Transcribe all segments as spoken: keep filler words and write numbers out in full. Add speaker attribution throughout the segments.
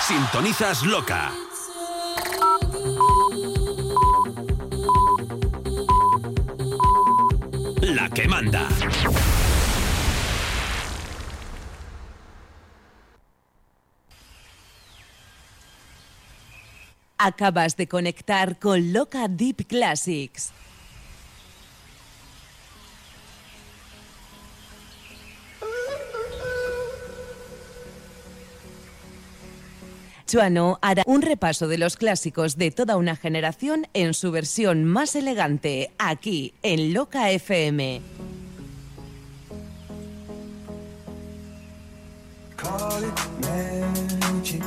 Speaker 1: Sintonizas Loca. La que manda.
Speaker 2: Acabas de conectar con Loca Deep Classics. Joano hará un repaso de los clásicos de toda una generación en su versión más elegante, aquí en Loca F M. Call it magic.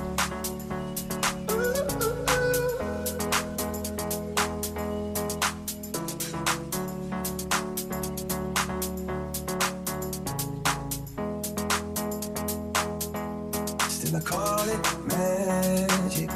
Speaker 2: Still I call it magic.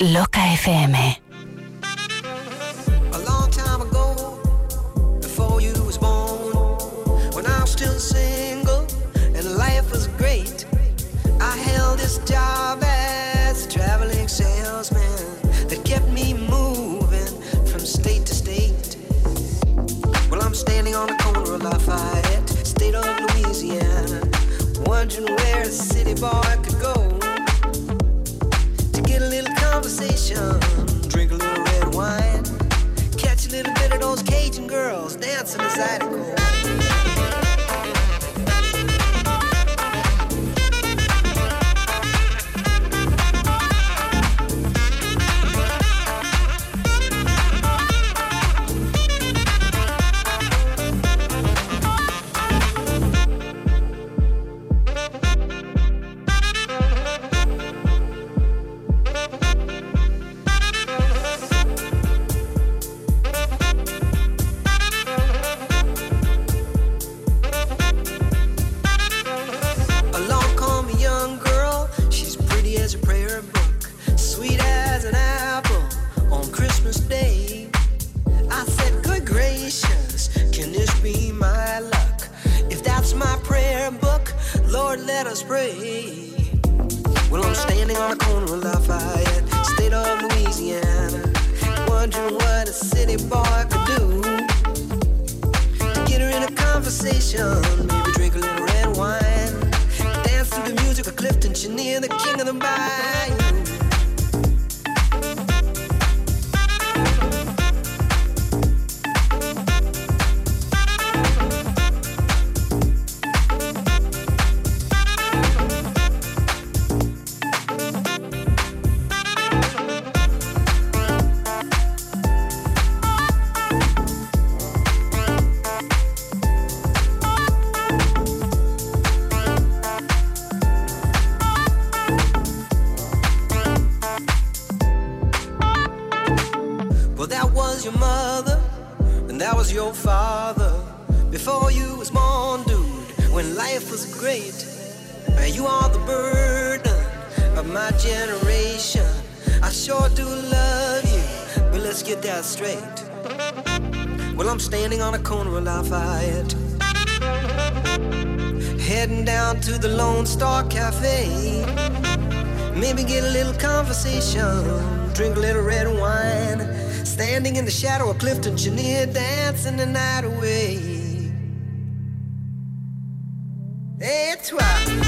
Speaker 3: Loca F M.
Speaker 4: A long time ago, before you was born, when I was still single and life was great, I held this job as a traveling salesman that kept me moving from state to state. Well, I'm standing on the corner of Lafayette, state of Louisiana, wondering where a city boy could go to get a little conversation, drink a little red wine, catch a little bit of those Cajun girls dancing as I go. Let us pray. Well, I'm standing on the corner of Lafayette, state of Louisiana, wondering what a city boy could do to get her in a conversation, maybe drink a little red wine, dance to the music of Clifton Chenier, the king of the bayou. Your father, before you was born, dude, when life was great. You are the burden of my generation. I sure do love you, but let's get that straight. Well, I'm standing on a corner of Lafayette, heading down to the Lone Star Cafe, maybe get a little conversation, drink a little red wine, standing in the shadow of Clifton Chenier, dancing the night away. That's right.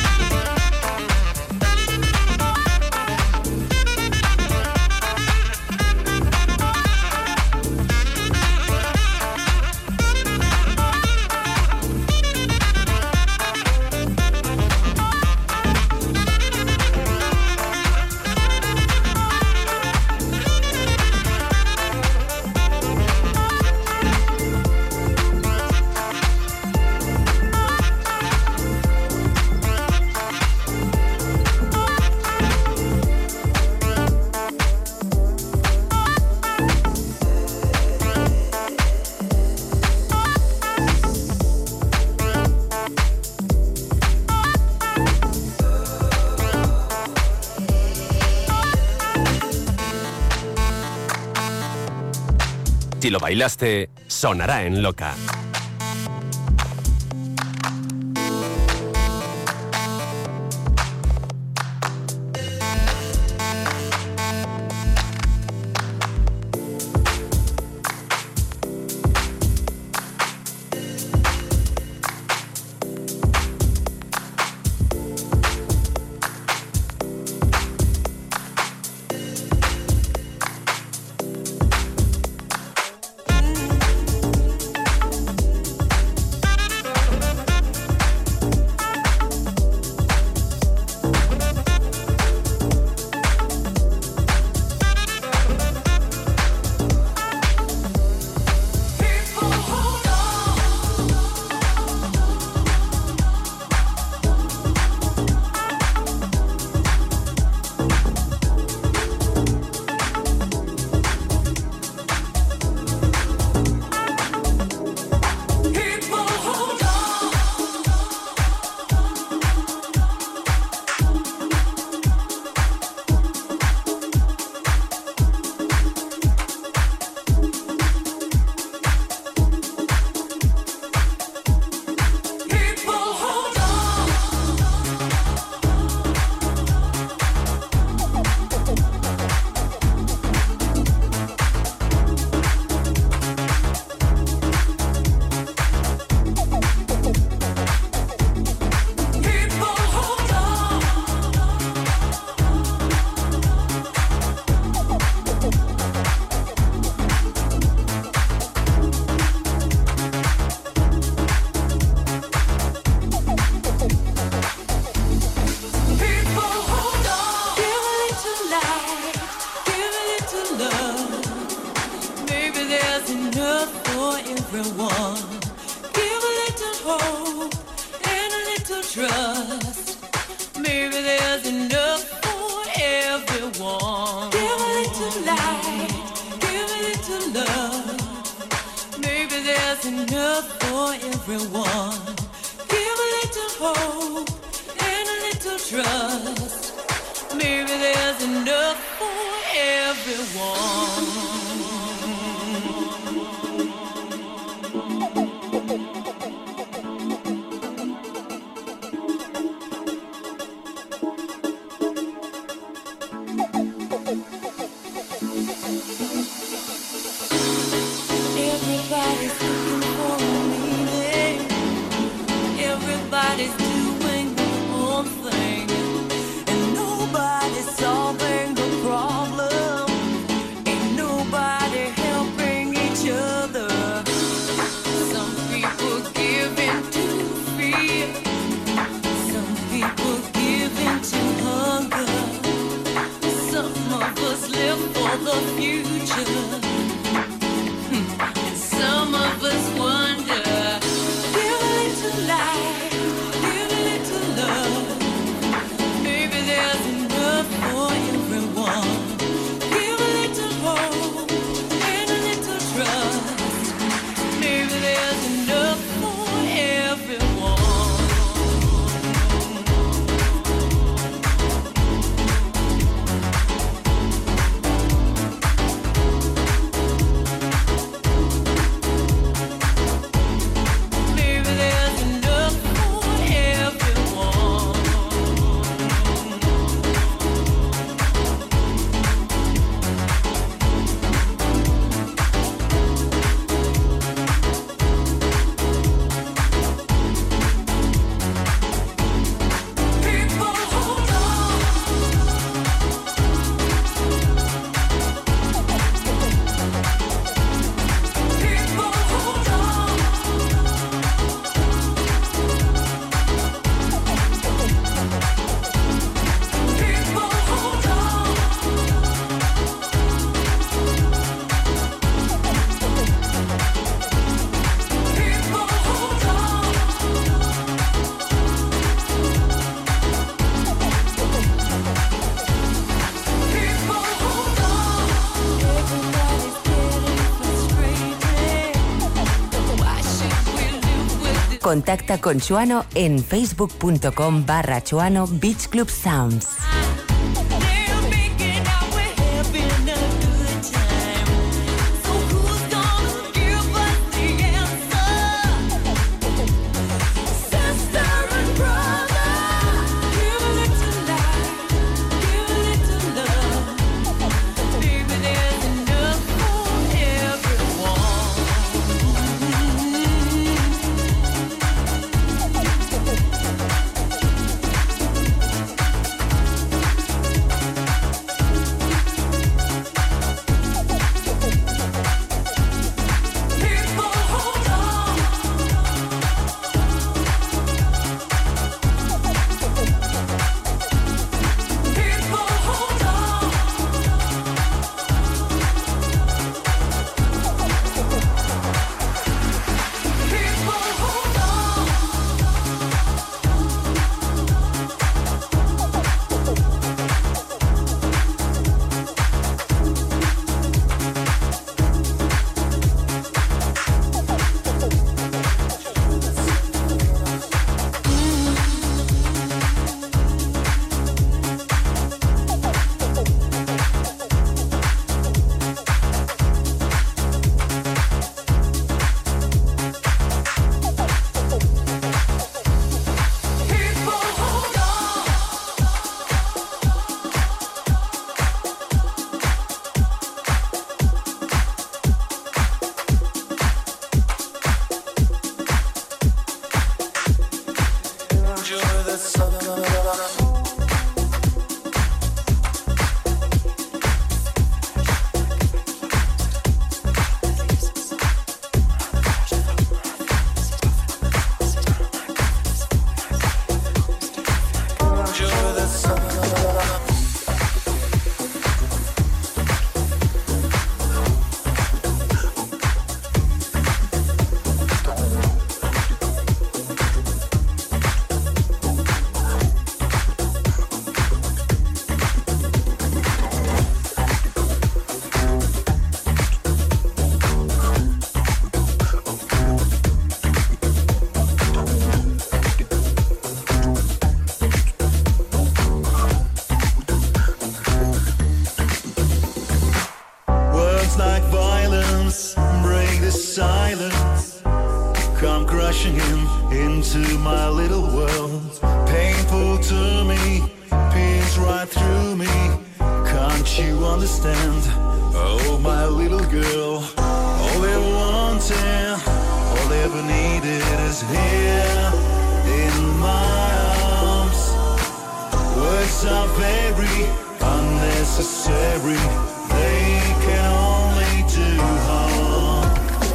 Speaker 1: Si lo bailaste, sonará en Loca.
Speaker 3: everyone. Give a little hope and a little trust. Maybe there's enough for everyone. Give a little light, give a little love. Maybe there's enough for everyone. Give a little hope and a little trust. Maybe there's enough for everyone. Everybody's looking for a meaning. Everybody's doing their own thing, and nobody's solving the problem. Ain't nobody helping each other. Some people give in to fear. Some people give in to hunger. Some of us live for the future. Some of us wonder. Give a little light, give a little love. Maybe there's enough for everyone. Give a little hope and a little trust. Maybe there's enough for everyone.
Speaker 5: Contacta con Chuano en facebook.com barra Chuano Beach Club Sounds.
Speaker 6: into my little world. Painful to me, pierce right through me. Can't you understand? Oh, my little girl. All they wanted, all they ever needed is here in my arms. Words are very unnecessary. They can only do harm.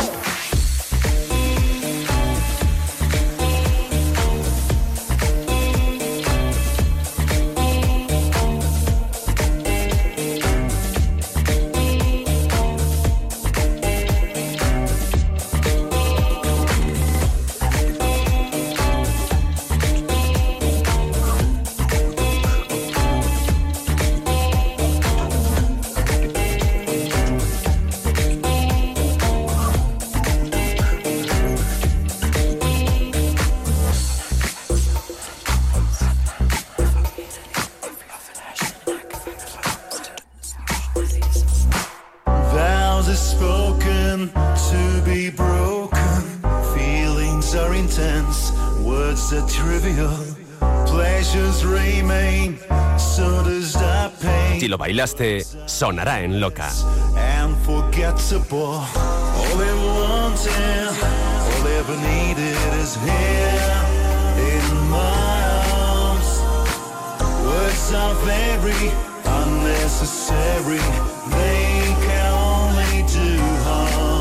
Speaker 6: Are trivial, pleasures remain, so does that pain.
Speaker 1: Si lo bailaste, sonará en Loca.
Speaker 6: Unforgettable, all they wanted, all they ever needed is here in my arms. Words are very unnecessary, they can only do harm.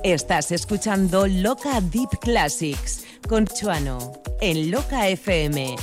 Speaker 2: Estás escuchando Loca Deep Classics con Chuano en Loca F M.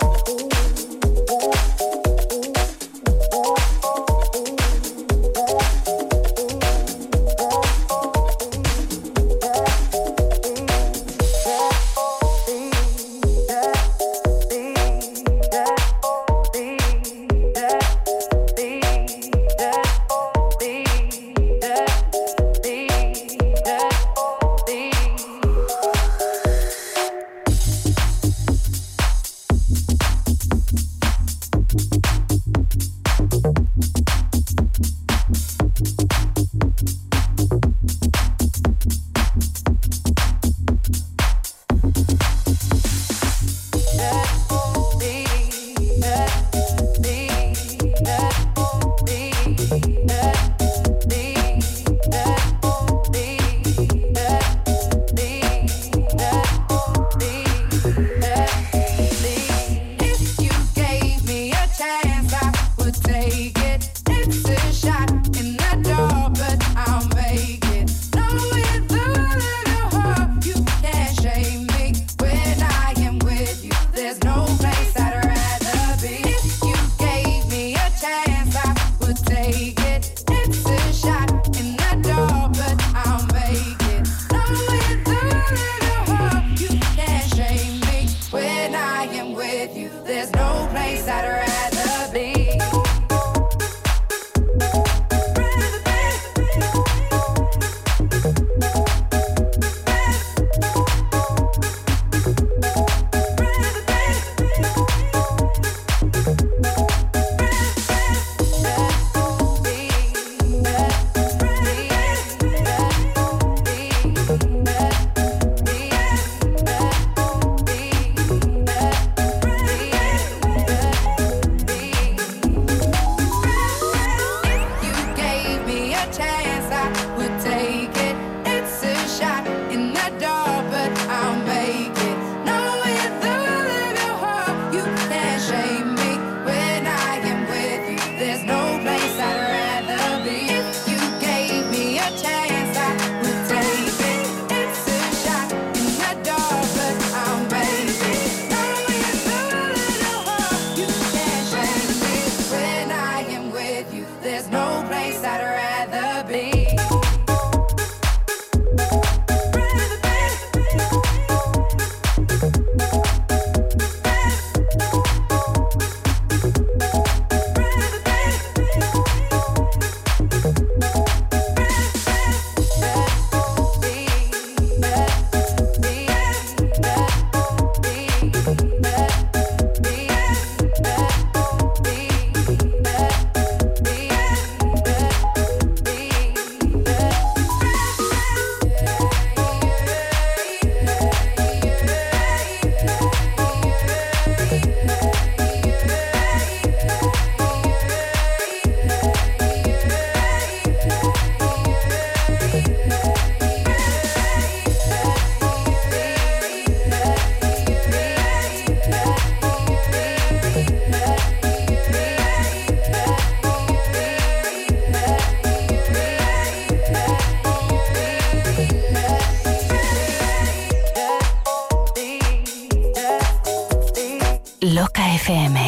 Speaker 5: Loca F M.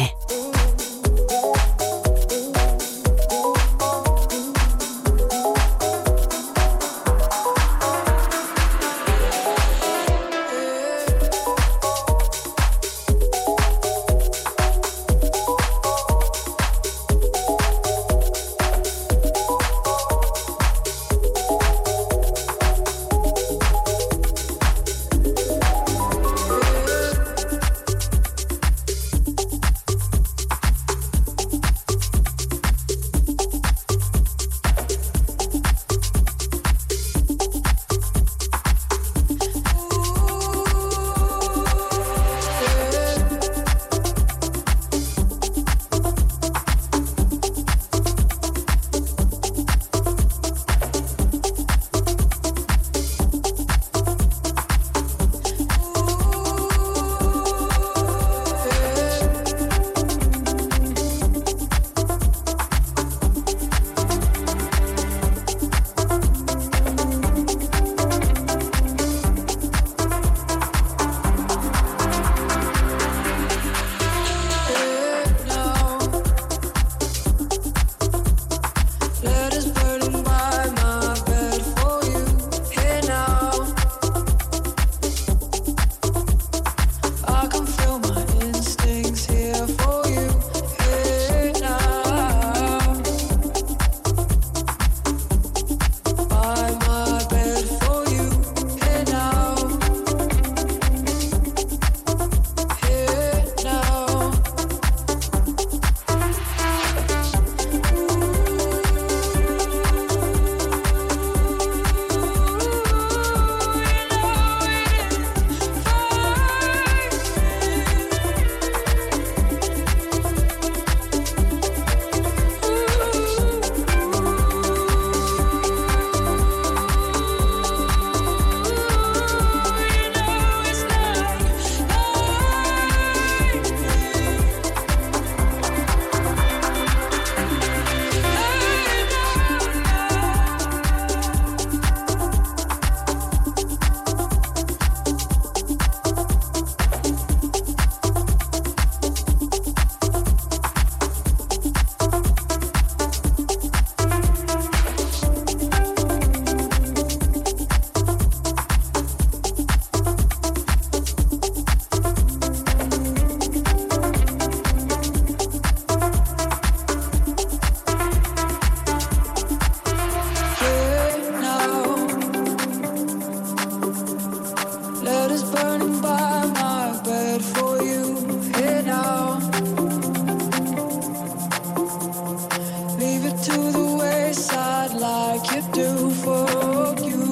Speaker 3: do for you.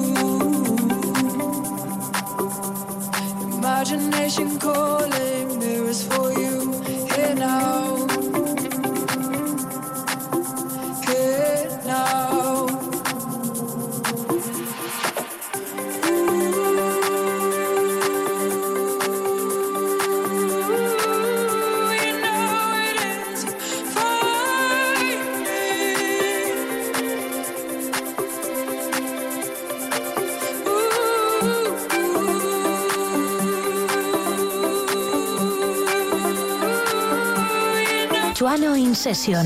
Speaker 3: Imagination calling, mirrors for you. Here now, here now.
Speaker 7: Chuano in session.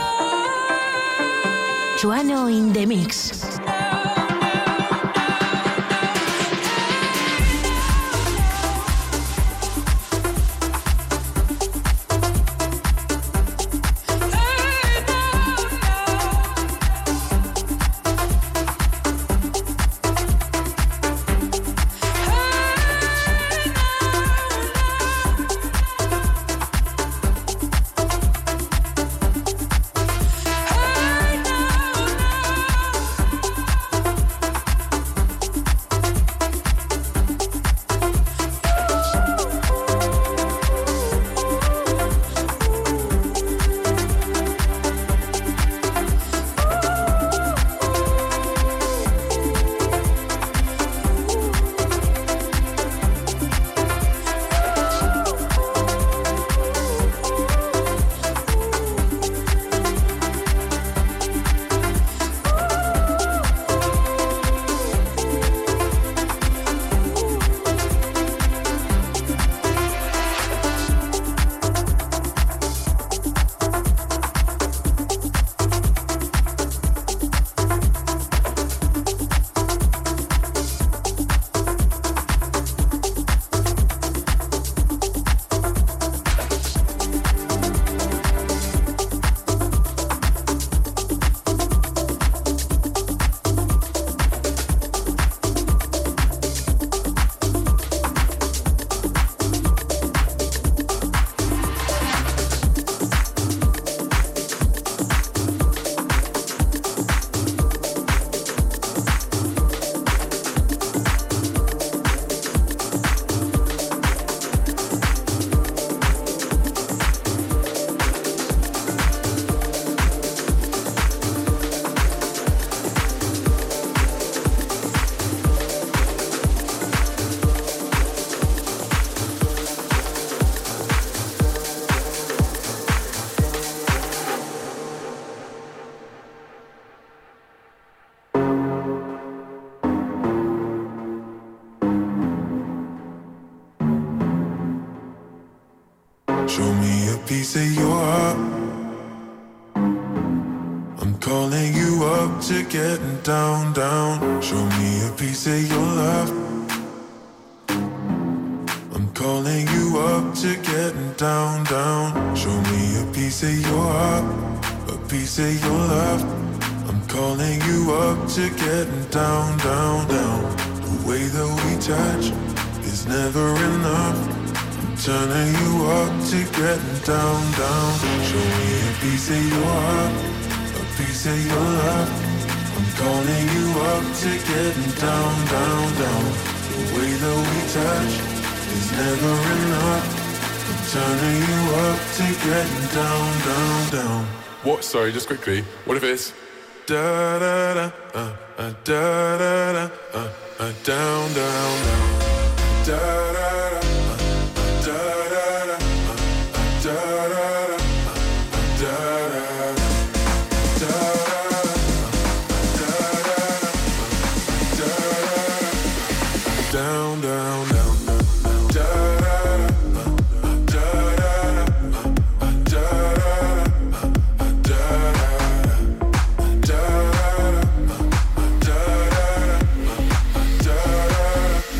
Speaker 7: Chuano in the mix.
Speaker 6: Show me a piece of your heart. I'm calling you up to getting down, down. Show me a piece of your love. I'm calling you up to getting down, down. Show me a piece of your heart, a piece of your love. I'm calling you up to getting down, down, down. The way that we touch is never enough. Turning you up to getting down, down. Show me a piece of your heart, a piece of your love. I'm calling you up to getting down, down, down. The way that we touch is never enough. I'm turning you up to getting down, down, down.
Speaker 8: What? Sorry, just quickly. What if it's
Speaker 6: da da da uh, uh, da da da uh, uh, down, down, down. Da da da. Down, down, down. Down,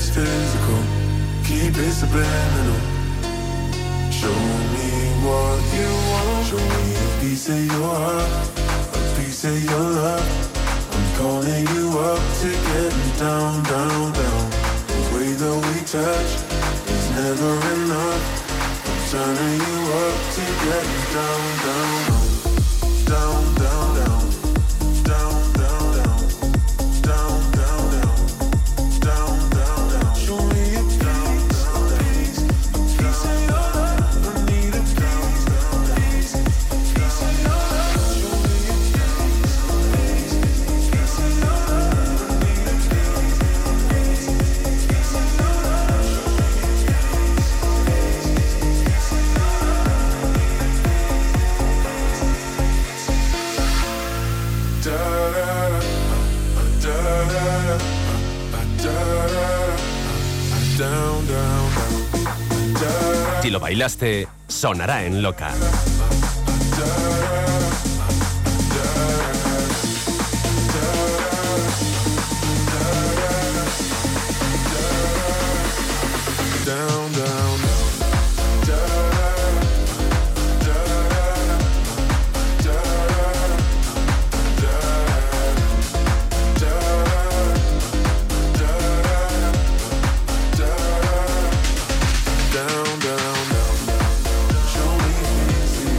Speaker 6: it's physical, keep it subliminal. Show me what you want. Show me a piece of your heart, a piece of your love. I'm calling you up to getting down, down, down. The way that we touch is never enough. I'm turning you up to getting down, down, down, down, down, down, down, down, down, down, down, down, down, down. Show me a piece, a piece, a piece of your love. I need a piece, a piece, a piece of your love. Show me a piece, a piece, a piece of your love. I need a piece, a piece, a piece of your love. Show me a piece, a piece, a piece of your love. Da da da, da da da, da da da, down, down, down, da.
Speaker 1: Si lo bailaste, sonará en Loca.
Speaker 6: Down, down, down, down, down. Show me a piece of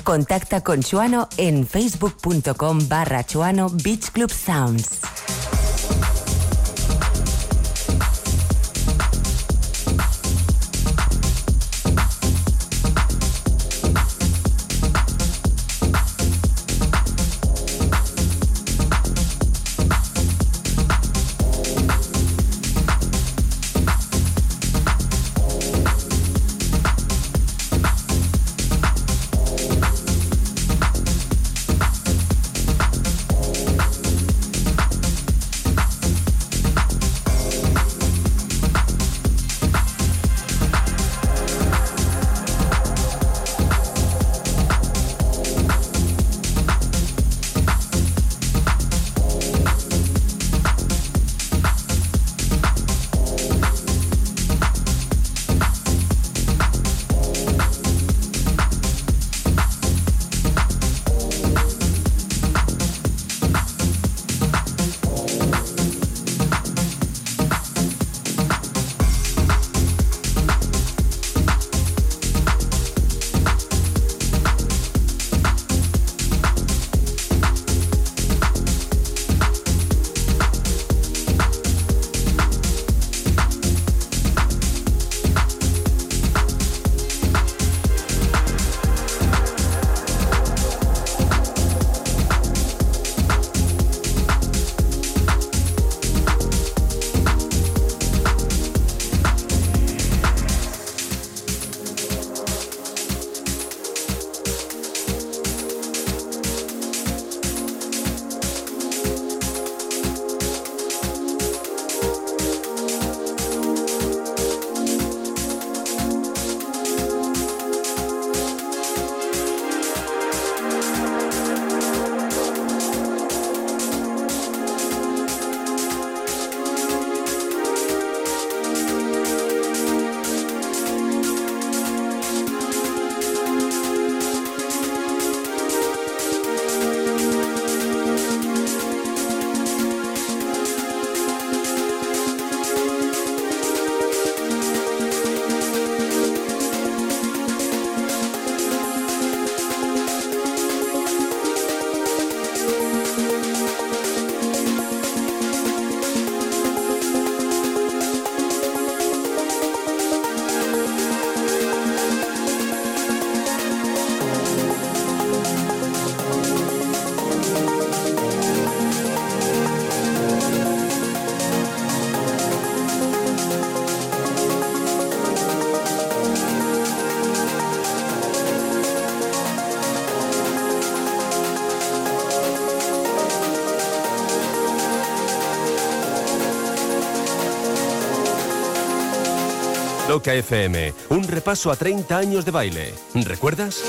Speaker 5: Contacta con Chuano en facebook.com barra Chuano Beach Club Sounds.
Speaker 1: Loca F M, un repaso a treinta años de baile. ¿Recuerdas?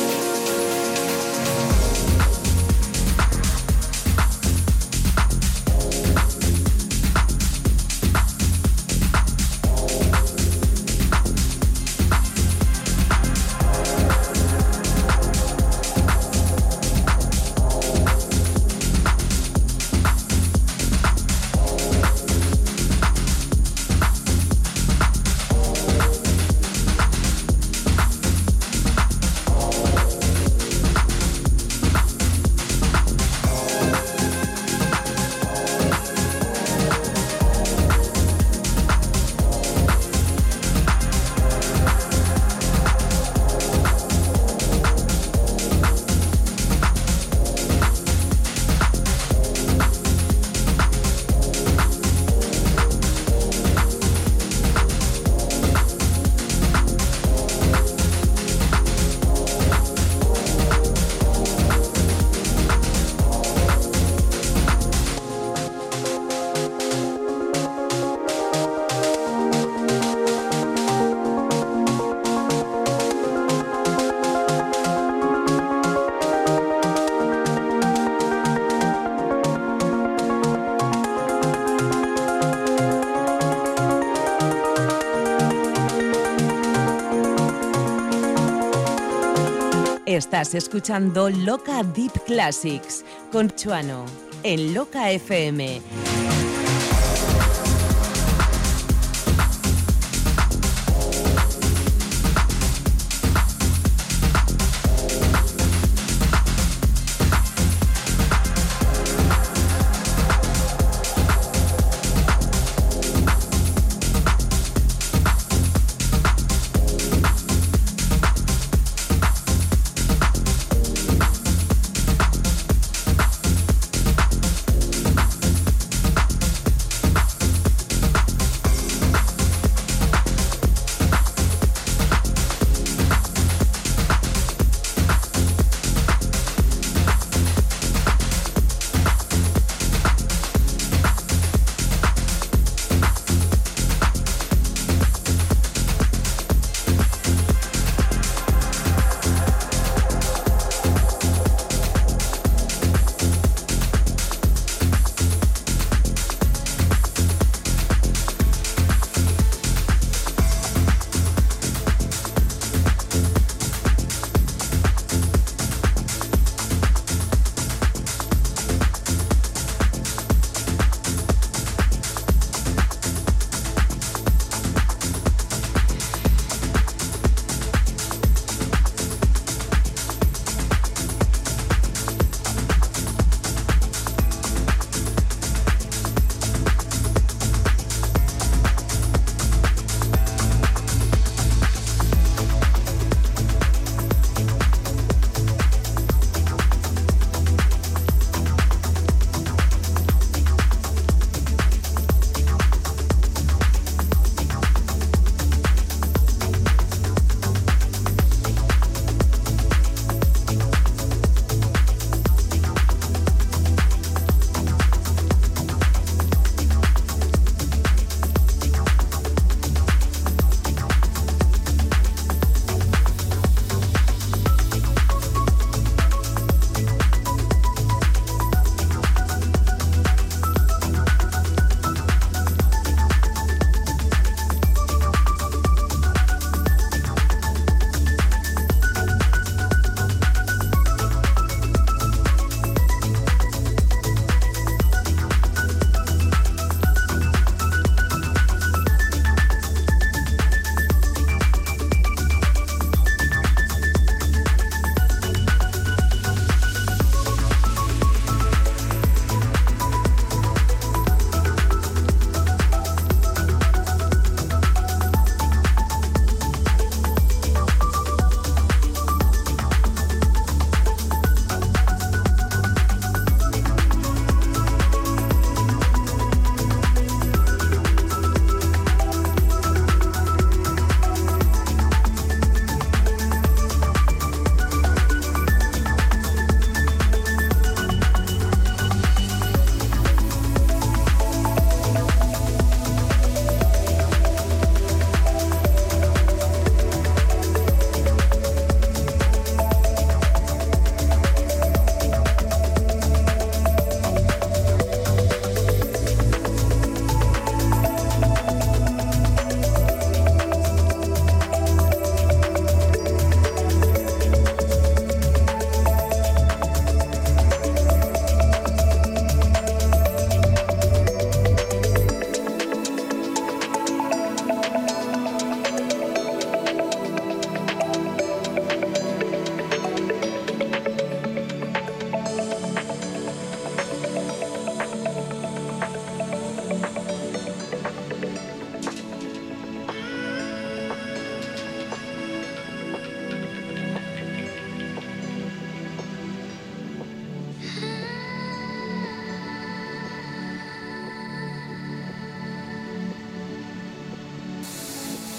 Speaker 2: Estás escuchando Loca Deep Classics con Chuano en Loca F M.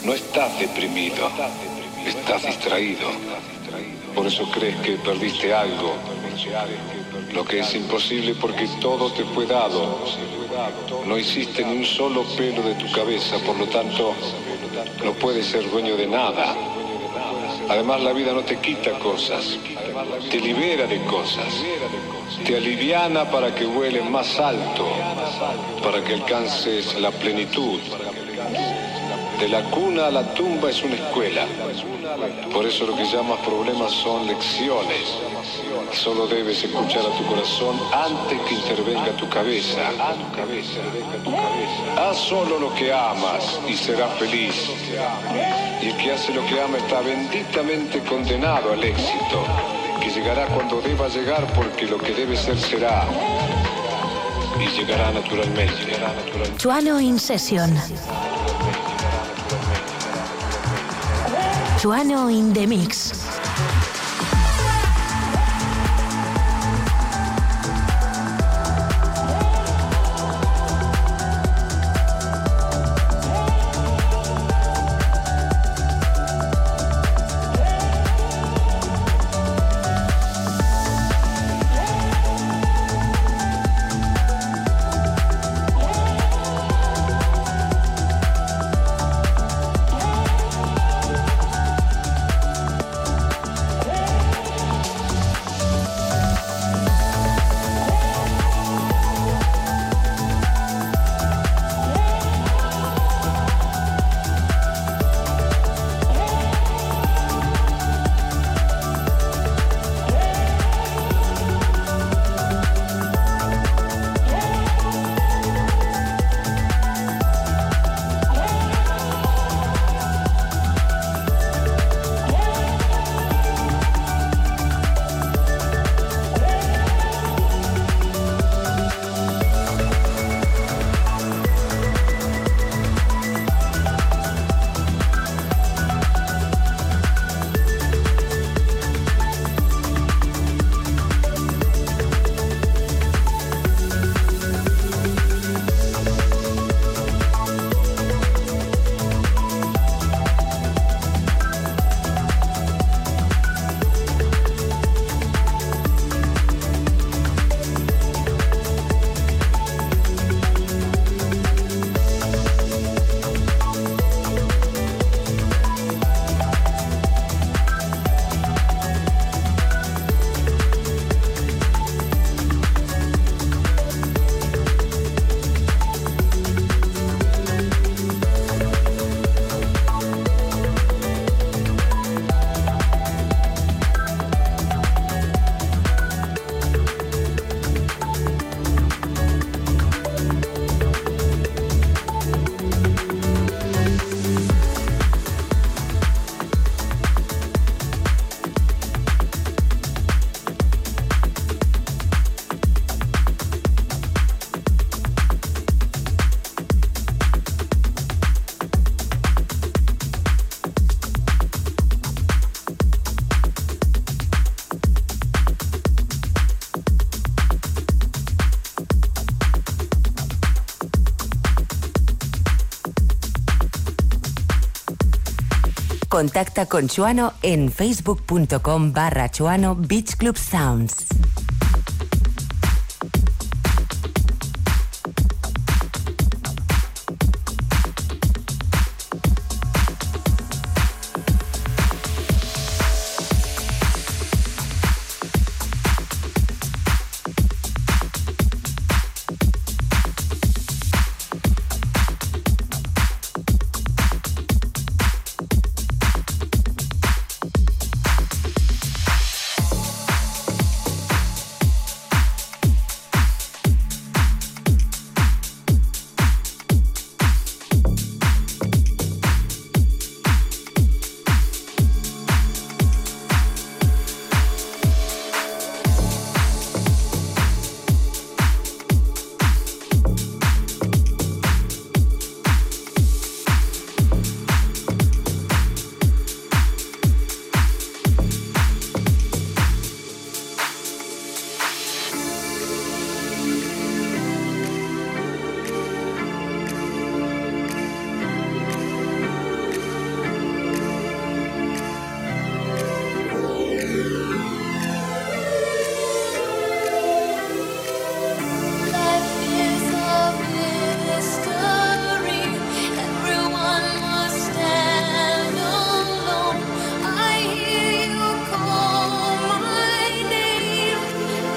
Speaker 9: No estás deprimido, estás distraído. Por eso crees que perdiste algo, lo que es imposible porque todo te fue dado. No hiciste ni un solo pelo de tu cabeza, por lo tanto, no puedes ser dueño de nada. Además, la vida no te quita cosas, te libera de cosas, te aliviana para que vueles más alto, para que alcances la plenitud. De la cuna a la tumba es una escuela. Por eso lo que llamas problemas son lecciones. Solo debes escuchar a tu corazón antes que intervenga tu cabeza. Haz solo lo que amas y serás feliz. Y el que hace lo que ama está benditamente condenado al éxito, que llegará cuando deba llegar, porque lo que debe ser será. Y llegará naturalmente.
Speaker 7: Chuano in Session. Chuano in the Mix.
Speaker 5: Contacta con Chuano en facebook punto com barra Chuano Beach Club Sounds.